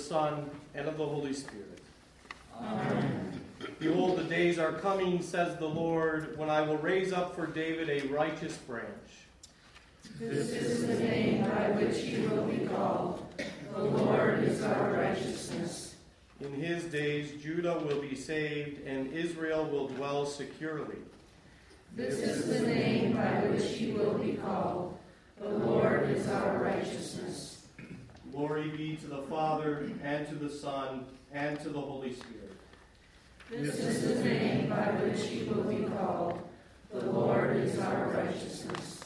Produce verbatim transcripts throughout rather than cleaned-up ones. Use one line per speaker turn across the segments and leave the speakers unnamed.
Son, and of the Holy Spirit.
Amen.
Behold, the days are coming, says the Lord, when I will raise up for David a righteous branch.
This is the name by which he will be called. The Lord is our righteousness.
In his days Judah will be saved, and Israel will dwell securely.
This is the name by which he will be called. The Lord is our righteousness.
Glory be to the Father, and to the Son, and to the Holy Spirit.
This is the name by which he will be called. The Lord is our righteousness.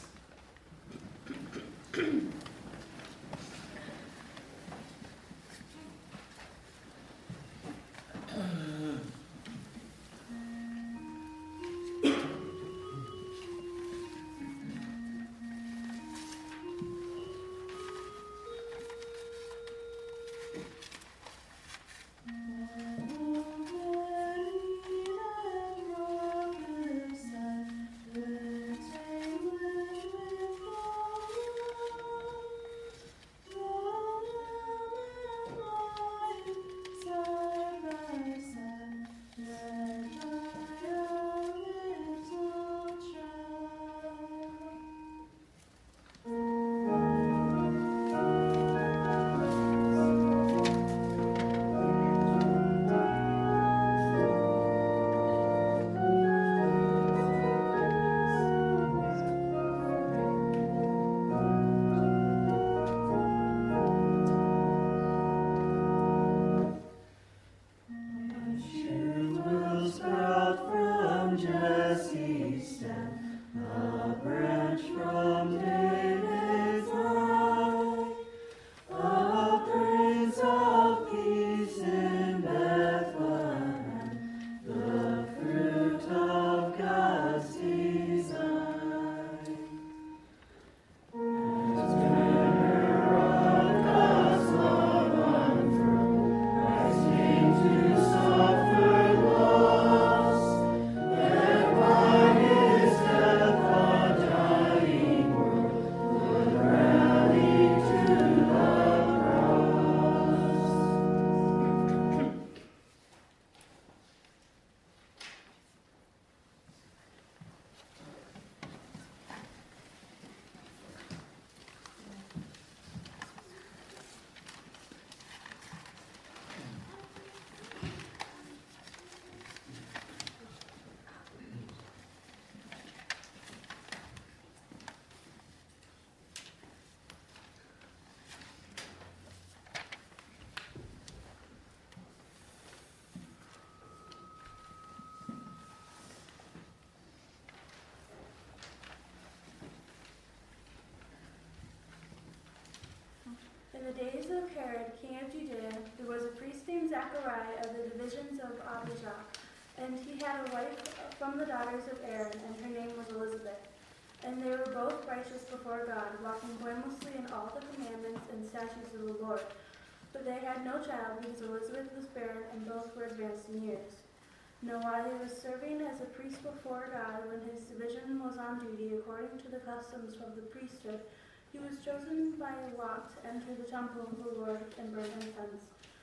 In the days of Herod, king of Judea, there was a priest named Zachariah of the divisions of Abijah, and he had a wife from the daughters of Aaron, and her name was Elizabeth. And they were both righteous before God, walking blamelessly in all the commandments and statutes of the Lord. But they had no child, because Elizabeth was barren, and both were advanced in years. Now while he was serving as a priest before God, when his division was on duty according to the customs of the priesthood, he was chosen by lot to enter the temple of the Lord and burn incense.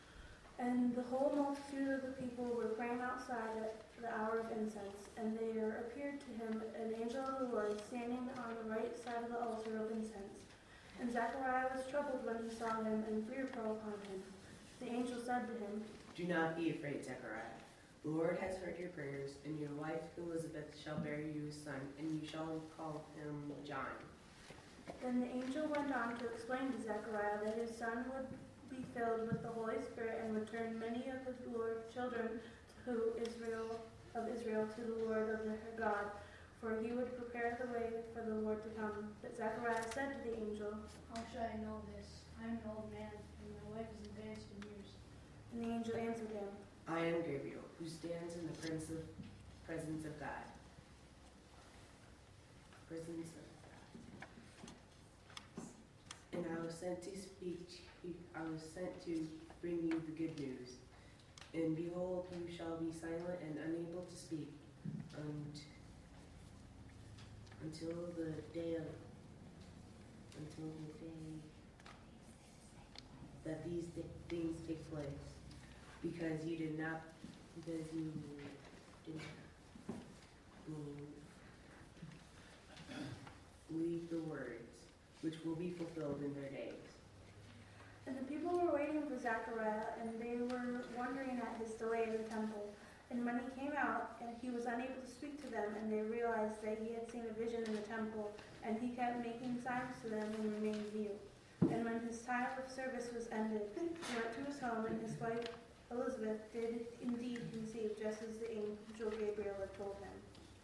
And the whole multitude of the people were praying outside at the hour of incense. And there appeared to him an angel of the Lord standing on the right side of the altar of incense. And Zachariah was troubled when he saw him, and fear fell upon him. The angel said to him,
"Do not be afraid, Zechariah. The Lord has heard your prayers, and your wife Elizabeth shall bear you a son, and you shall call him John.
Then the angel went on to explain to Zechariah that his son would be filled with the Holy Spirit and would turn many of the Lord's children to Israel of Israel to the Lord of their God, for he would prepare the way for the Lord to come. But Zechariah said to the angel,
"How shall I know this? I am an old man, and my wife is advanced in years."
And the angel answered him,
I am Gabriel, who stands in the presence of, presence of God. Presence of God. And I was sent to speak. I was sent to bring you the good news. And behold, you shall be silent and unable to speak and, until the day of until the day that these things take place, because you did not, because you did not mm, believe the words, which will be fulfilled in their days.
And the people were waiting for Zechariah, and they were wondering at his delay in the temple. And when he came out, and he was unable to speak to them, and they realized that he had seen a vision in the temple, and he kept making signs to them and remained mute. And when his time of service was ended, he went to his home, and his wife Elizabeth did indeed conceive, just as the angel Gabriel had told him.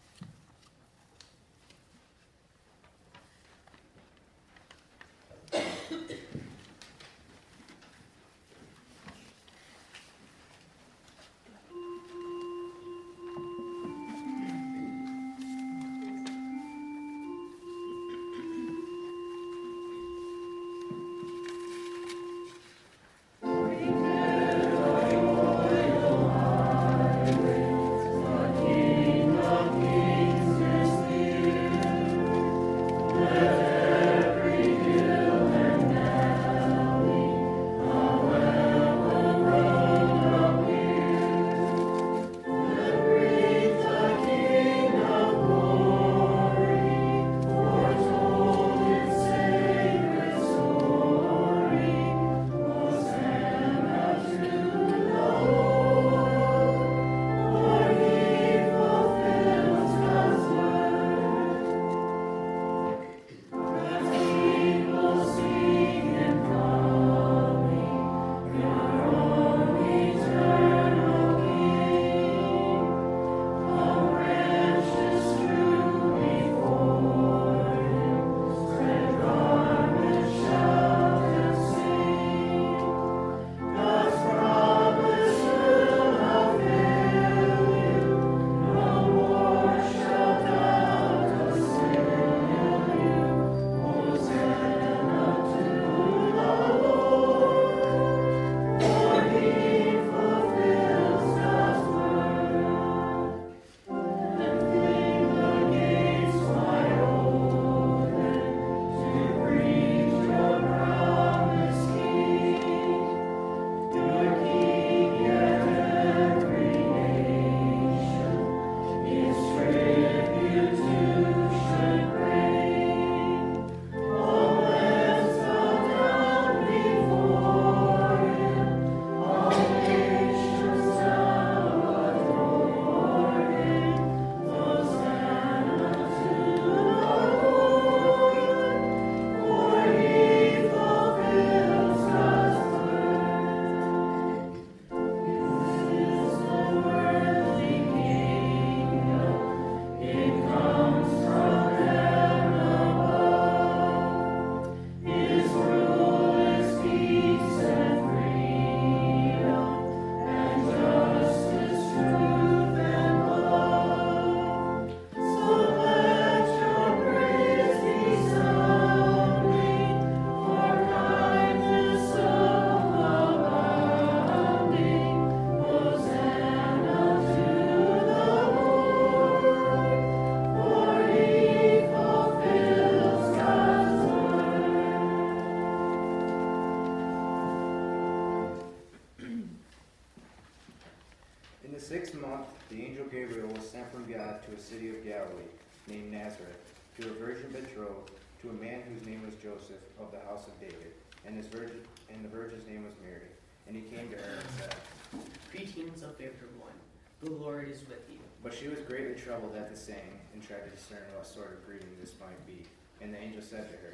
sixth month, the angel Gabriel was sent from God to a city of Galilee named Nazareth, to a virgin betrothed to a man whose name was Joseph, of the house of David, and his virgin and the virgin's name was Mary. And he came to her and said,
Greetings, O favored one, the Lord is with you.
but she was greatly troubled at the saying, and tried to discern what sort of greeting this might be. And the angel said to her,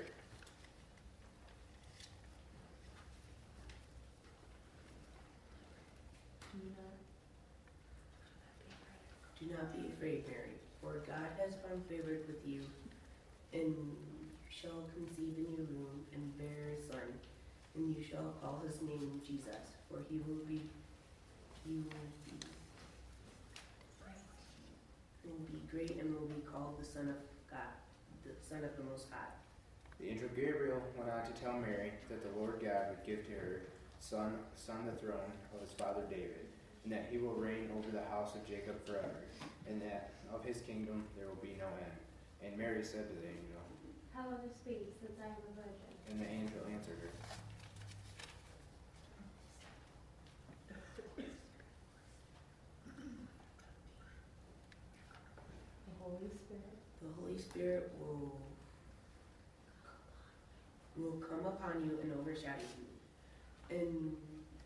Do not be afraid, Mary, for God has found favor with you, and you shall conceive in your womb and bear a son, and you shall call his name Jesus, for he will be he will be will be great and will be called the Son of God, the Son of the Most High.
The angel Gabriel went on to tell Mary that the Lord God would give to her son, son the throne of his father David, and that he will reign over the house of Jacob forever, and that of his kingdom there will be no end. And Mary said to the angel,
How will this be, since I am a virgin?
and the angel answered her,
Holy Spirit
the Holy Spirit will will come upon you and overshadow you. And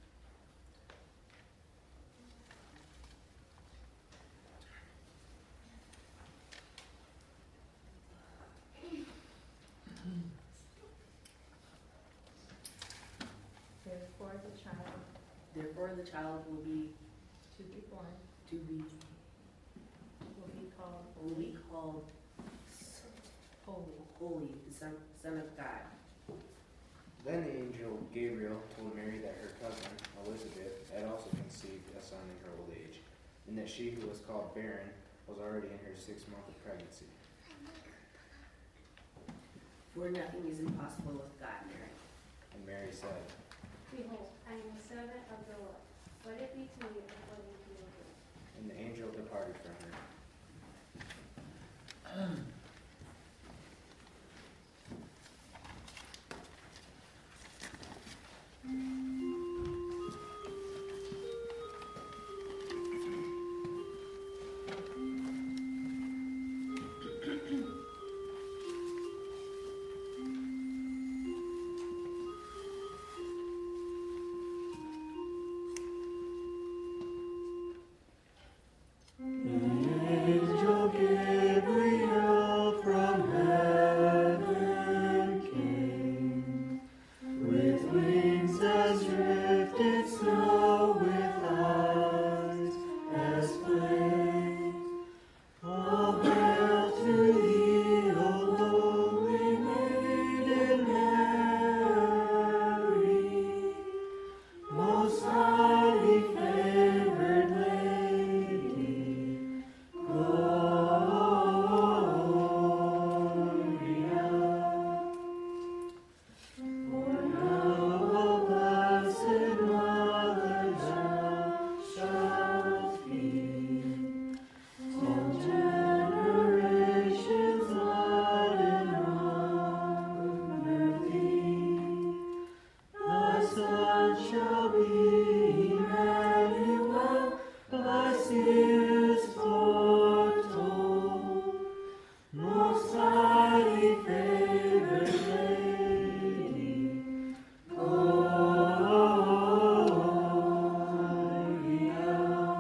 therefore the child
therefore the child will be
to be born
to be
will be called
will be called
holy.
holy, the Son, Son of God.
Then the angel Gabriel told Mary that her cousin, Elizabeth, had also conceived a son in her old age, and that she who was called barren was already in her sixth month of pregnancy.
For nothing is impossible with God, Mary.
And Mary said,
Behold, I am a servant of the Lord. Let it be to me according to your word.
and the angel departed from her.
Angel Gabriel from heaven came, with wings as drifted snow, with eyes as flames. All hail to thee, O lowly maiden Mary, most highly favored lady. Shall be Emmanuel, thy seers foretold, most highly favored lady, Gloria.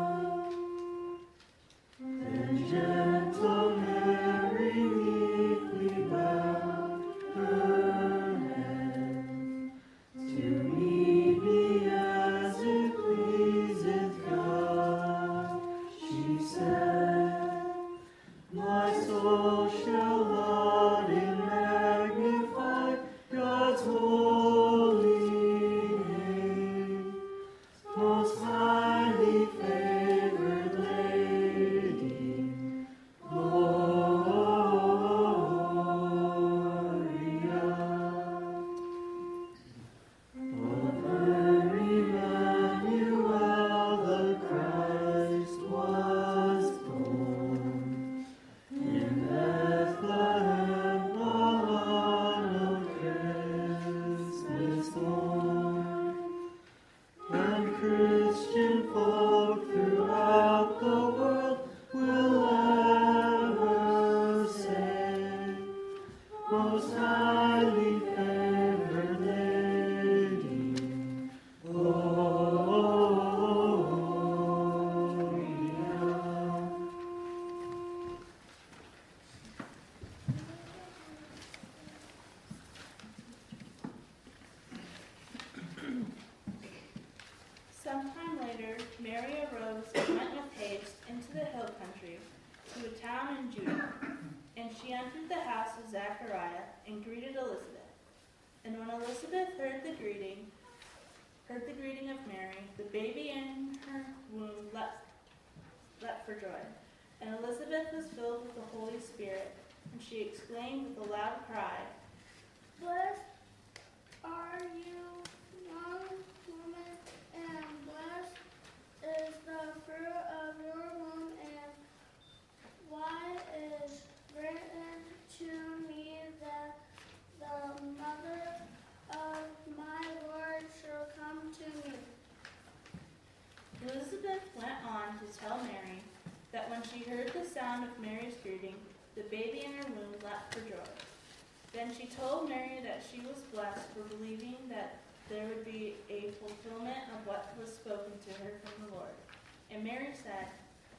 Then gentle Mary meekly bowed her head. To me be as it pleaseth God, she said. My soul shall laud and magnify God's holy name. Most highly favored lady, Gloria. Over Emmanuel the Christ was born, in Bethlehem on a Christmas morn. And Christian folk throughout the world will ever say, most highly favored lady, Gloria.
Sometime later, Mary arose and went with haste into the hill country, to a town in Judah. And she entered the house of Zachariah and greeted Elizabeth. And when Elizabeth heard the greeting, heard the greeting of Mary, the baby in her womb leapt, leapt for joy. And Elizabeth was filled with the Holy Spirit, and she exclaimed with a loud cry,
Blessed are you, young woman, and blessed is the fruit of your womb, and why is written to me that the mother of my Lord shall come to me.
Elizabeth went on to tell Mary,
that when she heard the sound of Mary's greeting, the baby in her womb leapt for joy. Then she told Mary that she was blessed for believing that there would be a fulfillment of what was spoken to her from the Lord. And Mary said,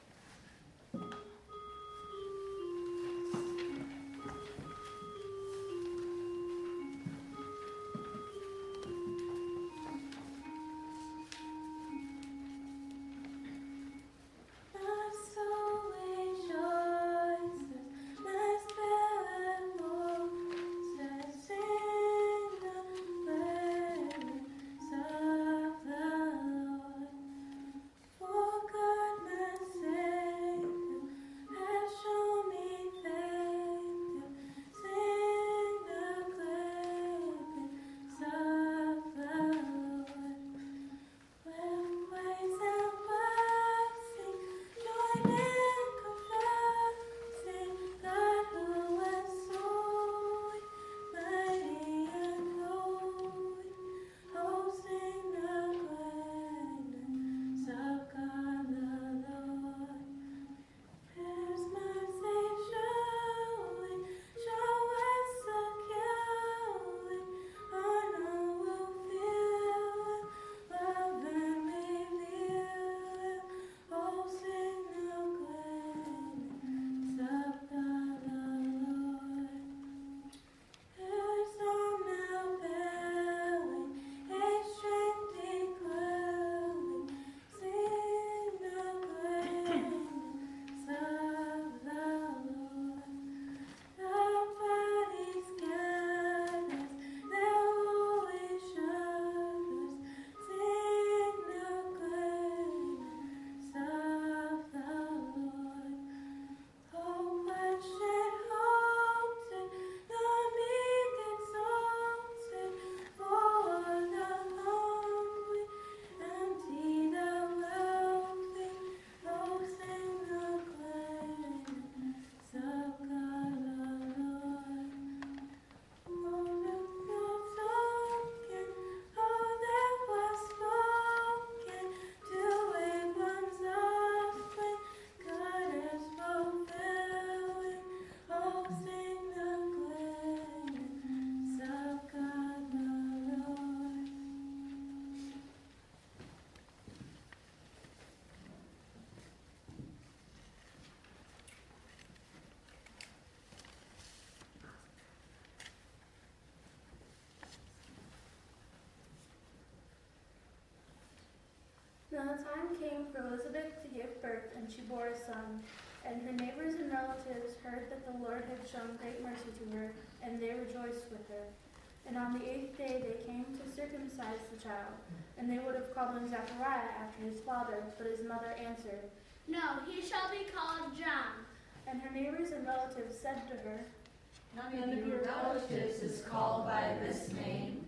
Now the time came for Elizabeth to give birth, and she bore a son. And her neighbors and relatives heard that the Lord had shown great mercy to her, and they rejoiced with her. And on the eighth day they came to circumcise the child. And they would have called him Zechariah after his father, but his mother answered,
No, he shall be called John.
And her neighbors and relatives said to her,
None of your relatives is called by this name.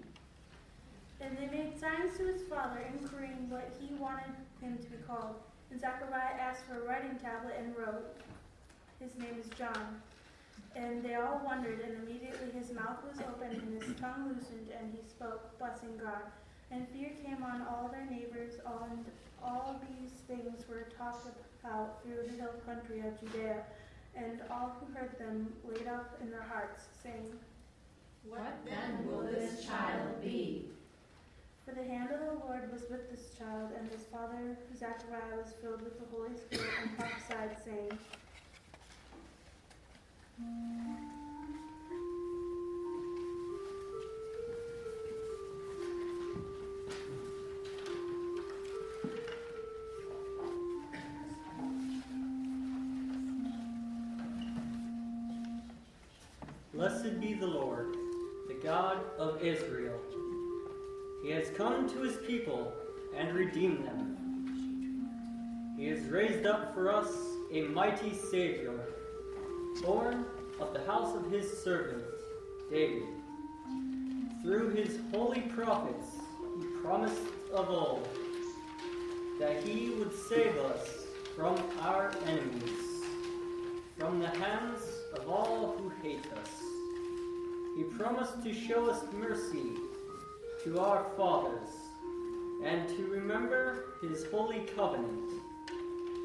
And they made signs to his father, inquiring what he wanted him to be called. And Zechariah asked for a writing tablet and wrote, His name is John. And they all wondered, and immediately his mouth was opened and his tongue loosened, and he spoke, blessing God. And fear came on all their neighbors, and all these things were talked about through the hill country of Judea. And all who heard them laid up in their hearts, saying,
What then will this child be?
For the hand of the Lord was with this child, and his father Zechariah was filled with the Holy Spirit and prophesied, saying,
Blessed be the Lord, the God of Israel. He has come to his people and redeemed them. He has raised up for us a mighty Savior, born of the house of his servant David. Through his holy prophets he promised of old that he would save us from our enemies, from the hands of all who hate us. He promised to show us mercy to our fathers, and to remember his holy covenant.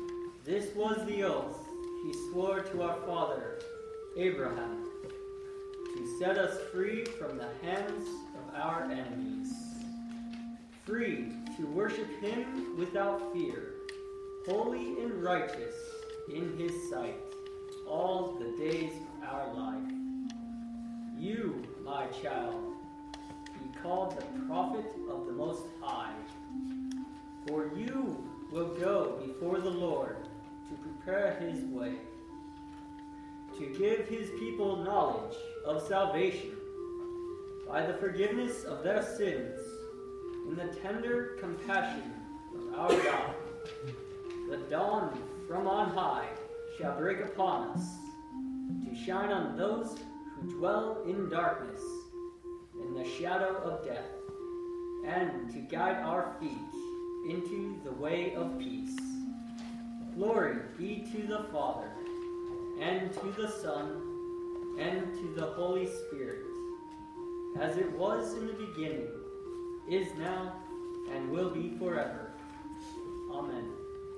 This was the oath he swore to our father, Abraham, to set us free from the hands of our enemies, free to worship him without fear, holy and righteous in his sight, all the days of our life. You, my child, he called the prophet of the Most High, for you will go before the Lord to prepare his way, to give his people knowledge of salvation by the forgiveness of their sins in the tender compassion of our God. The dawn from on high shall break upon us, to shine on those who dwell in darkness, in the shadow of death, and to guide our feet into the way of peace. Glory be to the Father, and to the Son, and to the Holy Spirit, as it was in the beginning, is now, and will be forever. Amen.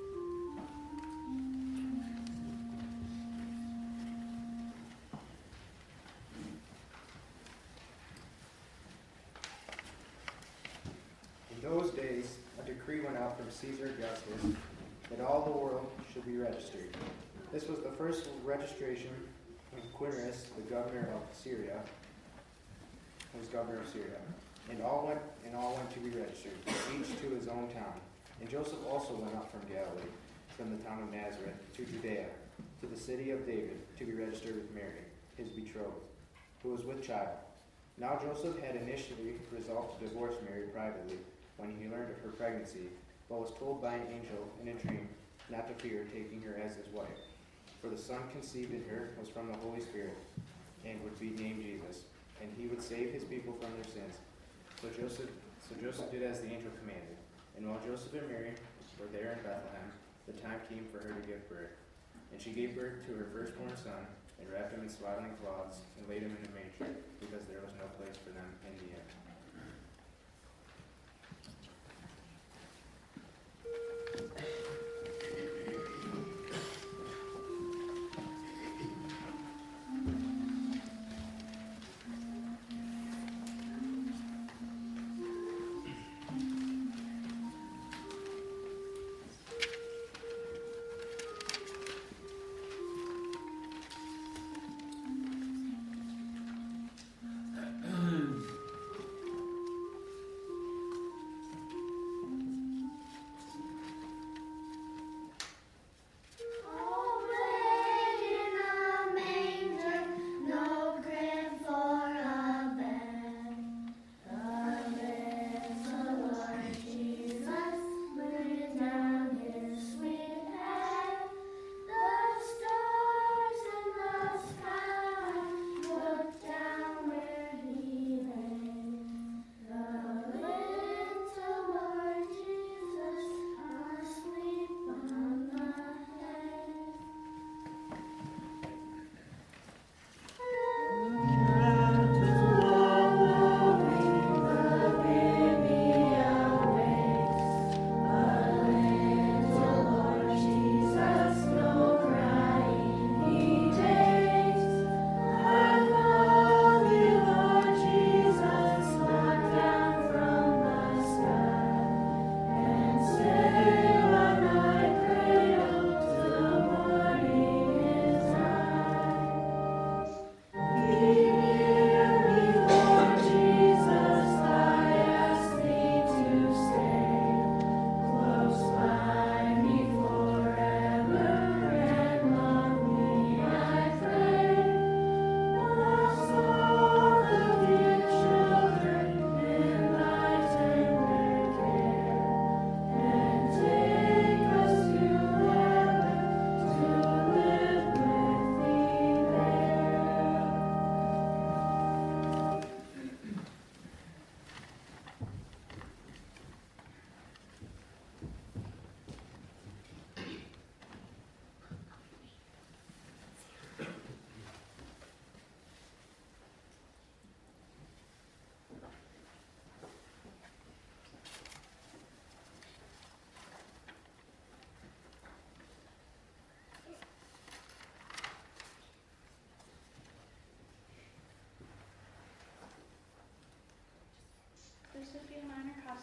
In those days, a decree went out from Caesar Augustus that all the world should be registered. This was the first registration when Quirinius, the governor of Syria, was governor of Syria, and all went and all went to be registered, each to his own town. And Joseph also went up from Galilee, from the town of Nazareth, to Judea, to the city of David, to be registered with Mary, his betrothed, who was with child. Now Joseph had initially resolved to divorce Mary privately when he learned of her pregnancy, but was told by an angel in a dream not to fear taking her as his wife. For the son conceived in her was from the Holy Spirit, and would be named Jesus, and he would save his people from their sins. So Joseph, so Joseph did as the angel commanded. And while Joseph and Mary were there in Bethlehem, the time came for her to give birth. And she gave birth to her firstborn son, and wrapped him in swaddling cloths, and laid him in a manger, because there was no place for them in the inn.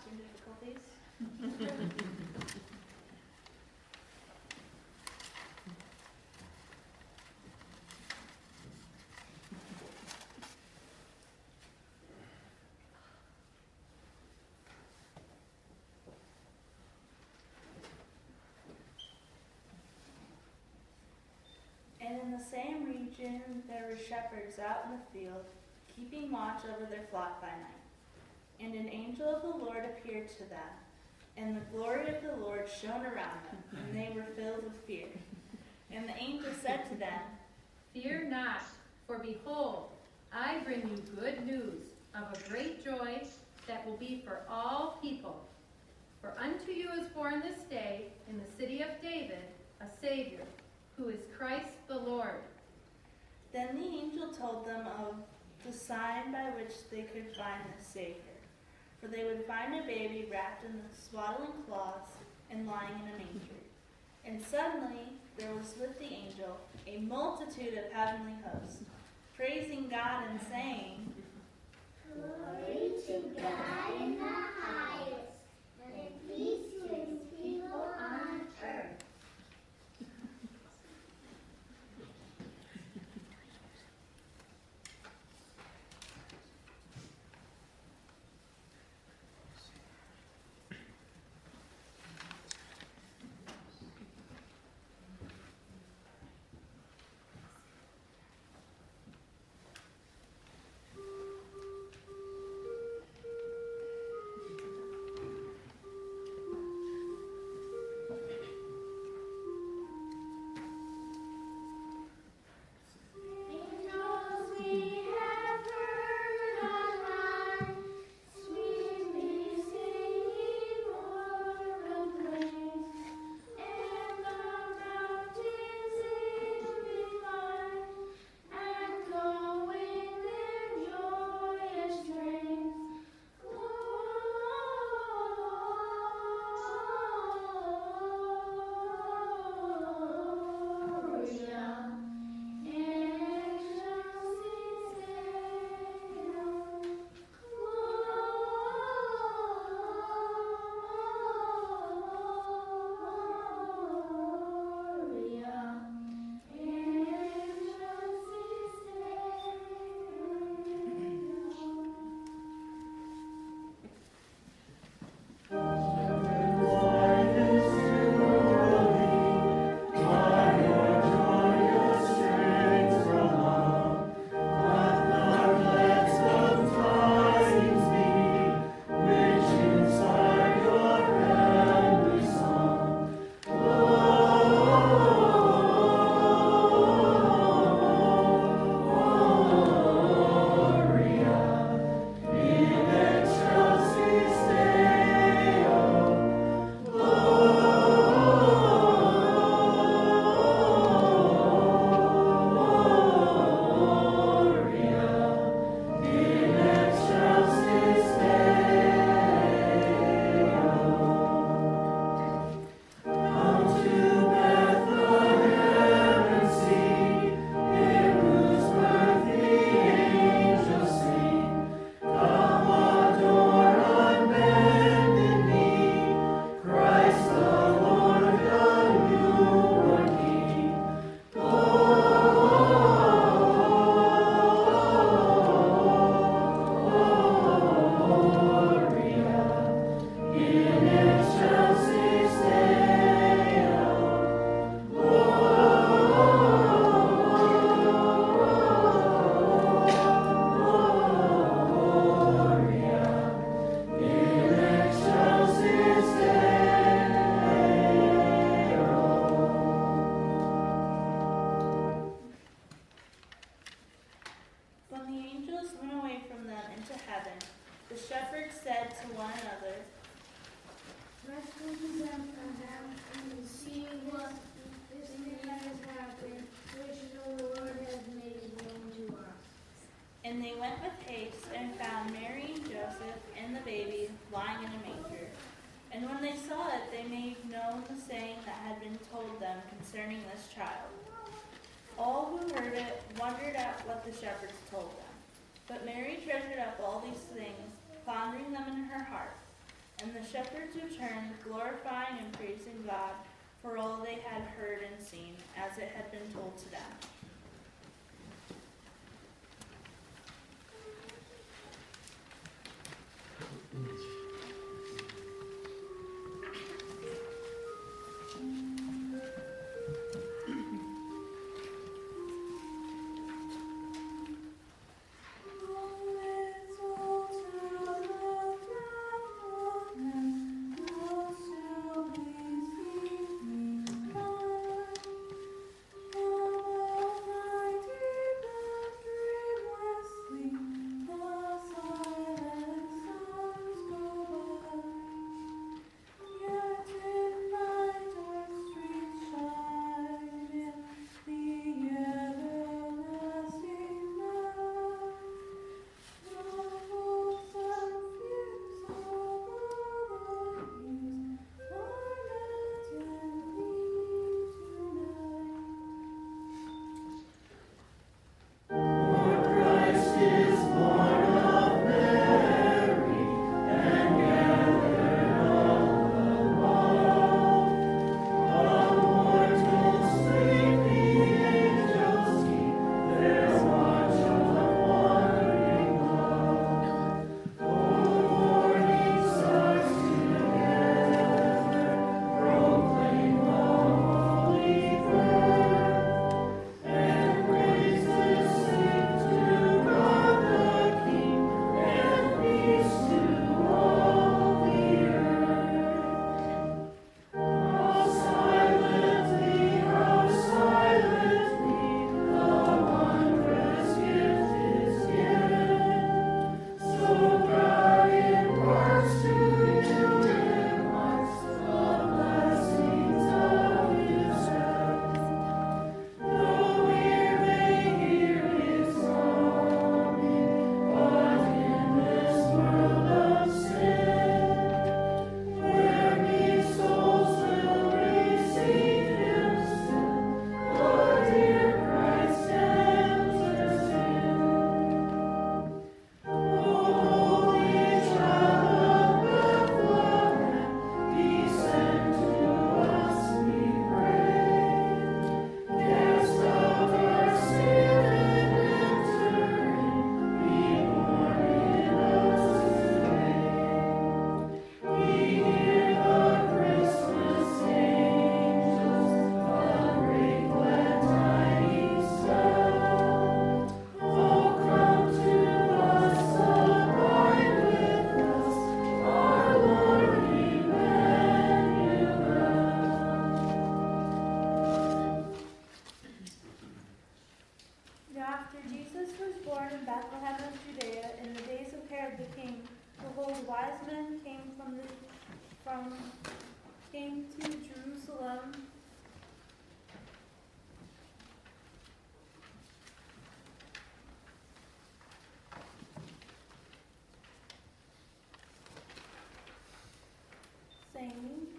costume difficulties. And in the same region there were shepherds out in the field, keeping watch over their flock by night. And an angel of the Lord appeared to them, and the glory of the Lord shone around them, and they were filled with fear. And the angel said to them,
Fear not, for behold, I bring you good news of a great joy that will be for all people. For unto you is born this day in the city of David a Savior, who is Christ the Lord.
Then the angel told them of the sign by which they could find the Savior. For they would find a baby wrapped in the swaddling cloths and lying in a manger. And suddenly there was with the angel a multitude of heavenly hosts, praising God and saying,
Glory to God in the highest, and peace to his people on earth.
And they went with haste and found Mary and Joseph and the baby lying in a manger. And when they saw it, they made known the saying that had been told them concerning this child. All who heard it wondered at what the shepherds told them. But Mary treasured up all these things, pondering them in her heart. And the shepherds returned, glorifying and praising God for all they had heard and seen, as it had been told to them. From came to Jerusalem saying,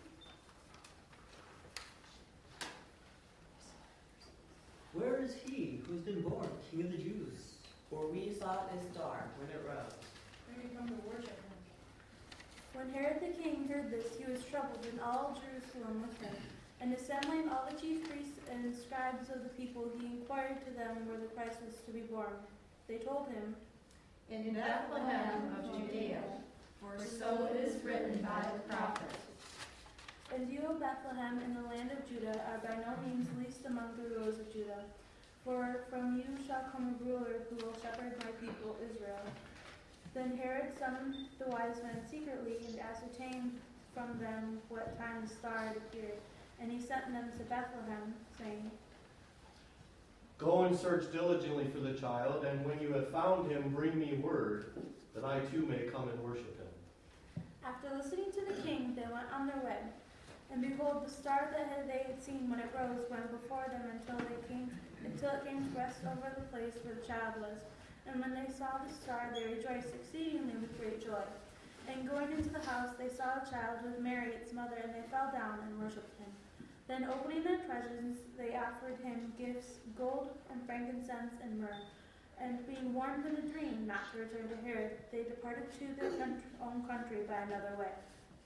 Where is he who has been born King of the Jews?
For we saw his star when it rose.
We're going to come to worship him.
When Herod the king heard this, he was troubled, and all Jerusalem with him. And assembling all the chief priests and scribes of the people, he inquired to them where the Christ was to be born. They told him,
In Bethlehem of Judea, for so it is written by the prophet.
And you, O Bethlehem, in the land of Judah, are by no means least among the rows of Judah. For from you shall come a ruler who will shepherd my people Israel. Then Herod summoned the wise men secretly and ascertained from them what time the star had appeared. And he sent them to Bethlehem, saying,
Go and search diligently for the child, and when you have found him, bring me word, that I too may come and worship him.
After listening to the king, they went on their way. And behold, the star that they had seen when it rose went before them until they came, until it came to rest over the place where the child was. And when they saw the star, they rejoiced exceedingly with great joy. And going into the house, they saw a child with Mary, its mother, and they fell down and worshipped him. Then opening their treasures, they offered him gifts, gold and frankincense and myrrh. And being warned in a dream not to return to Herod, they departed to their own country by another way.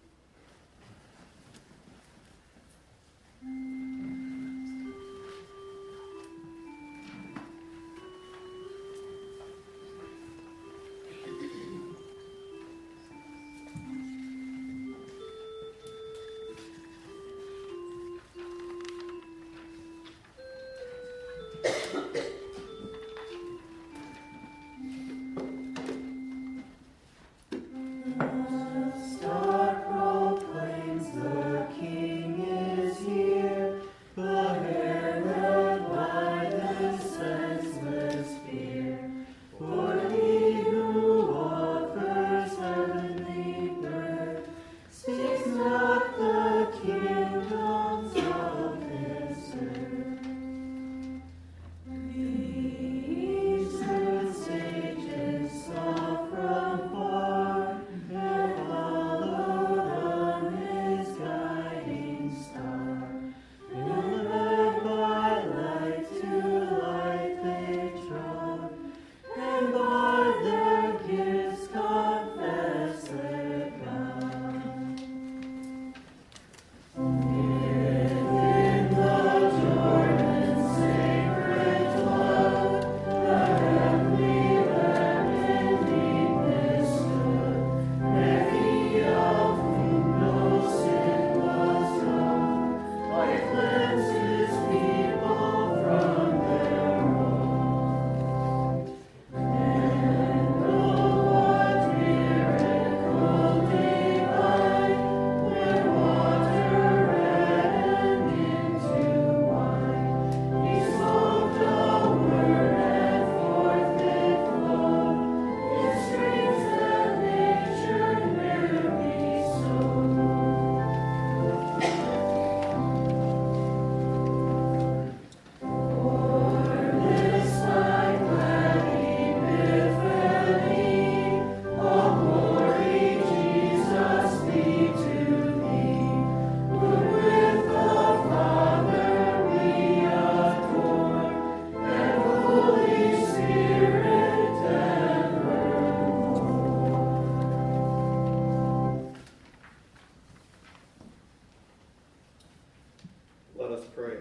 Let us pray.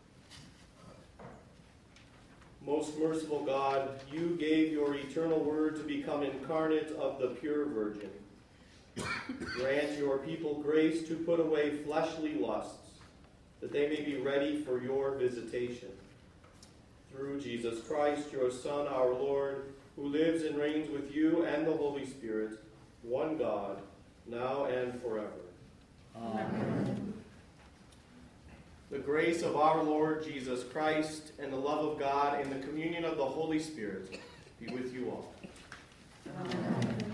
Most merciful God, you gave your eternal word to become incarnate of the pure Virgin. Grant your people grace to put away fleshly lusts, that they may be ready for your visitation. Through Jesus Christ, your Son, our Lord, who lives and reigns with you and the Holy Spirit, one God, now and forever. Amen. The grace of our Lord Jesus Christ and the love of God and the communion of the Holy Spirit be with you all.
Amen.